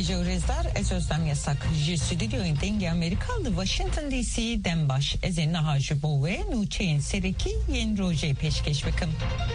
Jurezar ez Özlem Yasak. Ji stüdyoyun dengi Amerikalı Washington DC dembaş. Ez nahaj bo ve nuçeyin sereki yeni roje peşkeş bakım.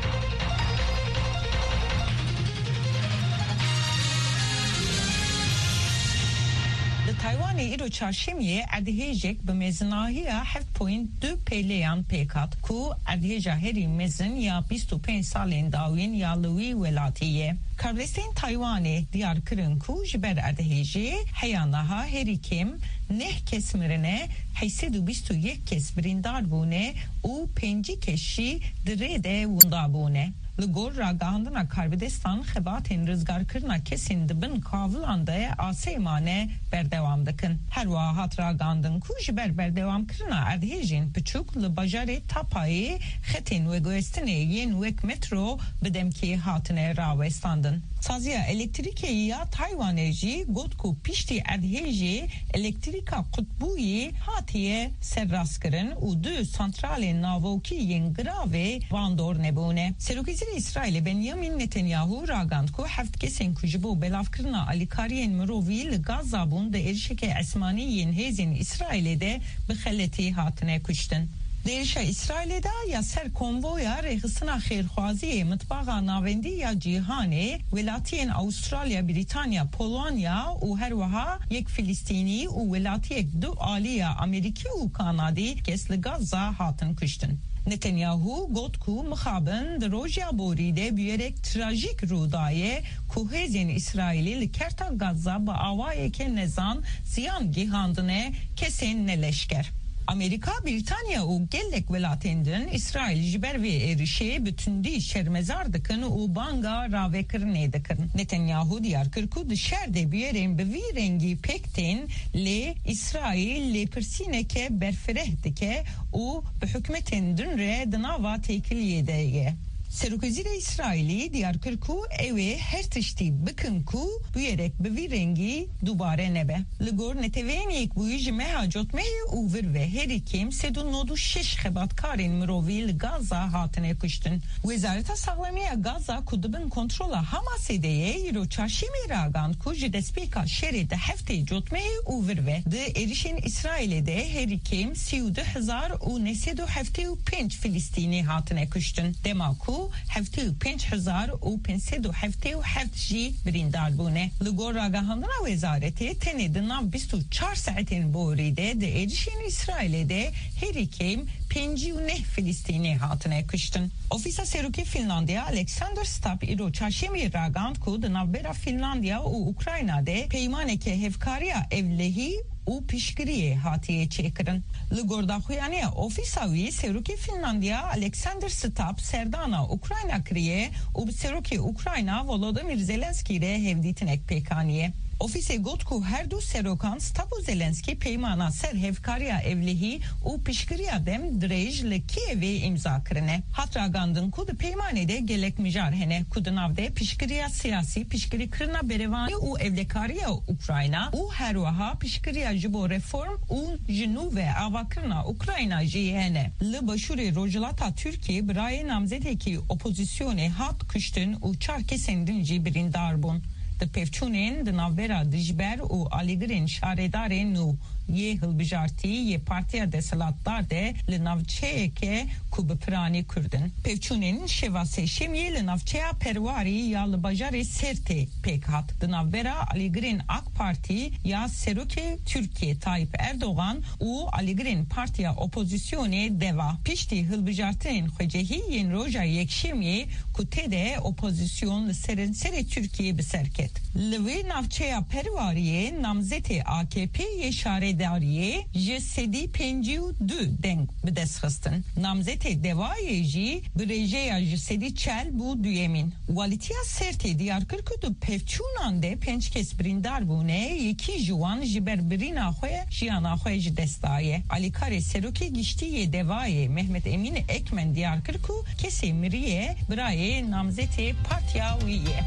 Tayvan'ı iro çarşemiye adhiyecek be mezinahiya 7.2 peleyan pekat ku adhiyeja heri mezin ya 25 salin davin ya Louis velatiye. Kardestin Tayvan'ı diyar kırın ku jiber adhiyeji hayanaha heri kim neh kesmirine haysedu 21 kes birindar bune u penci keşi direde vunda bune. Ligor ragahandına Karbidistan xebatin rızgar kırna kesin dibin kavlandaya aseymane berdevam dikın. Her vahat ragandın ku jiber berdevam kırna adhejin piçuk li bajari tapayı xetin ve göestine yen vek metro bidemki hatine ravestandın. Sazia elektrikeyi ya Tayvaneci gotku pişti adheji elektrika kutbuyi hatiye serraskırın udu santrale navoki yen grave vandor nebune. Serukizir İsrail Benjamin Netanyahu ragandku heft kesen kujibu belafkırna alikariyen mirovi Gaza bunda erişeke esmani yen hezin İsrail'de bixelleti hatine kuştun. Değişe İsrail'de ya ser konvoya rehısına xerxwaziye mutbağa navendi ya cihane velatiyen Avustralya, Britanya, Polonya u her vaha yek Filistini u velatiyek du aliya Ameriki u Kanadi kesli Gaza hatın kuştun. Netanyahu gotku mıhabın droja boride büyerek trajik rudaye kuhezin İsrail'i likerta Gaza ba avayeke nezan ziyan gihandine kesen neleşker. Amerika, Britanya u gellek velatendin İsrail jiber ve erişe bütündi şermezardıkın u banga ravekirne dikın. Netanyahu diyar kırku dışarıda büyeren bevi rengi pekten le İsrail le persineke berfereh dike u hükmetin dünre dınava tekiliyedeye. Serukizire İsraili diyar kırku eve her tişti bıkın ku büyerek bevi rengi dubare nebe. Ligor neteveniyek bu yüzü meha jotmehi uvir ve herikim sedun nodu şeş xebatkarin mirovi Gaza hatine kuştun. Wezareta sağlamaya Gaza kudubun kontrola Hamas edeye yiro çarşimi ragan ku jidespika şeride hefte jotmehi uvir ve de erişin İsrail'de herikim siyudu hezar u nesedu hefte u penç Filistini hatine kuştun. Demaku hafte 5000 u pensedu hafte u haftji birindar bune. Ligor ragahandına vezareti tenedinav 24 saatin boride de erişin İsrail'de herikim penci u neh Filistini hatine kıştın. Ofisa seruki Finlandiya Alexander Stubb iro çarşemi ragand ku de navbera Finlandiya u Ukrayna'de peymaneke hevkariya evlehi u pişkiriye hatiye çekirin. Ligorda huyaniya ofisavi seruki Finlandiya Alexander Stubb serdana Ukrayna kriye u seruki Ukrayna Volodymyr Zelenski re hevditinek pekaniye. Ofise gotku her du serokan Stabu Zelenski peymana ser hevkariya evlihi u pişkiriya dem drej le Kiev'e imza kırine. Hatra gandın kudu peymanede gelek mijar hene kudunavde pişkiriya siyasi pişkiri kırına berevani u evlekariya Ukrayna u hervaha pişkiriya jibo reform u jinu ve avakırna Ukrayna jihene. Le başuri rojulata Türkiye braye namzedeki opozisyone hat kıştın u çarkesendin jibirin darbun. De pevçunen de navbera dijber u aligrin şaredare nu ye hılbijarti ye partiya desalatlar de le navçeyeke kube prani kurdun. Pevçunen şevase şemye le navçeya pervari ya le bajari serte pekhat. De navbera aligrin AK Parti ya seruke Türkiye Tayyip Erdoğan u aligrin partiya opozisyone deva. Pişti hılbijartinin xwecehi yen roja yekşemye kutede opozisyon le sere Türkiye beserket. Levi navçeya pervariye namzete AKP ye şaredariye jesedi penciu du denk bedesxistin. Namzete devaye ji brejeya jesedi çel bu düyemin. Walitiya serte diyar kırkudu pevçunande pençkes brindar bune yeki juan jiber birina xwe jiyana xwe ji destaye. Alikare seruki giştiye devaye Mehmet Emin Ekmen diyar kırku kese miriye braye namzete partiya uyiye.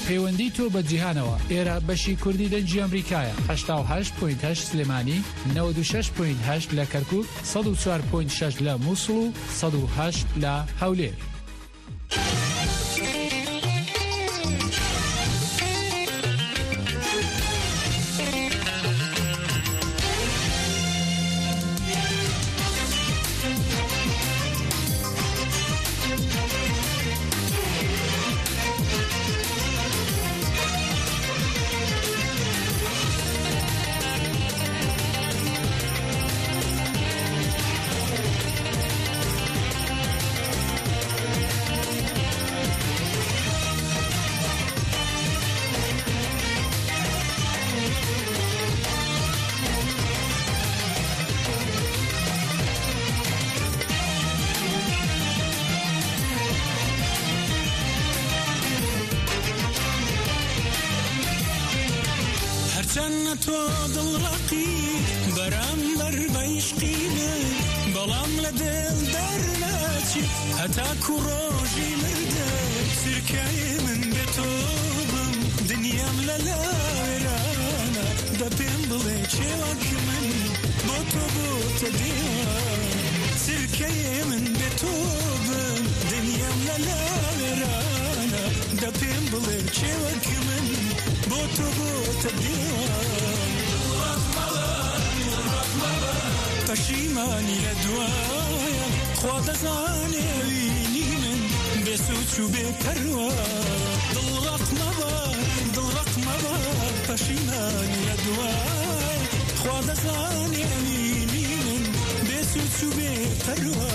پەیوەندی تۆ بە جیهانەوە ئێرە بەشی کوردی دەنجی ئەمریکایە 88.8 سلێمانی 96.8 لە کەرکوک 104.6 لە مووسڵ و 108 لە هەولێر. پشیمانی لدوایا خود زانی وینی من بسوچ و بپروا دل رقم با پشیمانی لدوایا خود زانی وینی من بسوچ و بپروا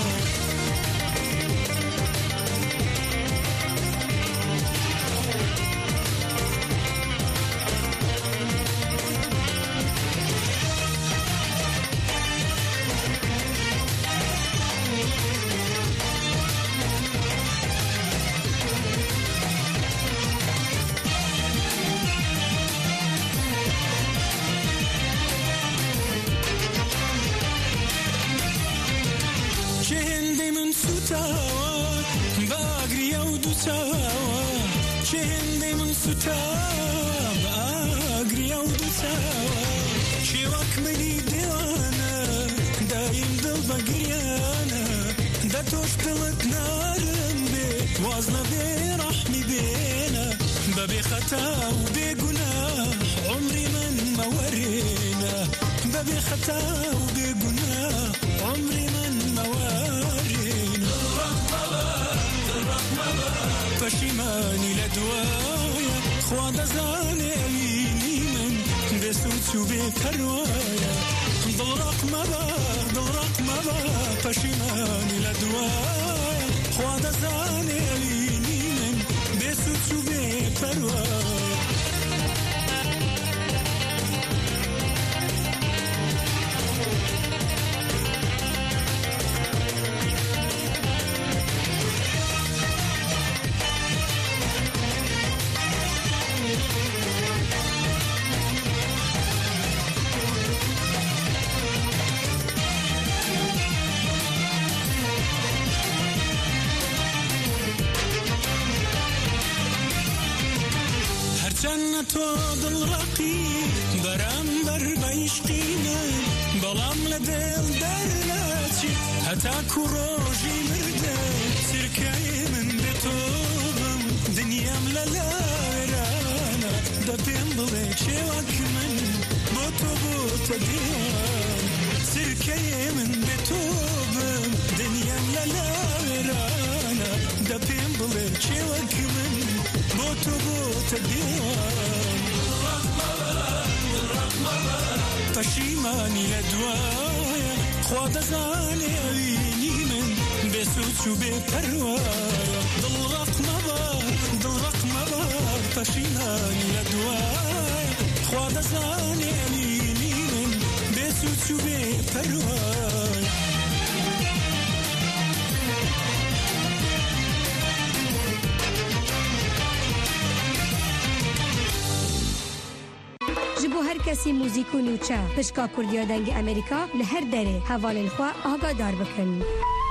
پشیمانی لدوایا خود زانی وینی من بسوچ و بپروایا دل رقم با پشیمانی لدوایا خود زانی وینی من بسوچ و بپروایا تو دل رقیب برامبر بعشقی من بلام لدل درلاتي هتا كروجي مرده سركاي من بتوبم دنيام للارانا دبين بليتشي وكمن بوتو ديان سركاي من بتوبم دنيام للارانا دبين بليتشي وكمن بوتو ديان پشیمانی لدوایا خود زانی وینی من بسوچ و بپروایا دل رقم با پشیمانی لدوایا خود زانی وینی من بسوچ و بپروایا جبو هر کسی موزیک و نوچه پشکا کردیا دنگ امریکا لهر دره حوالن خواه آگادار بکن.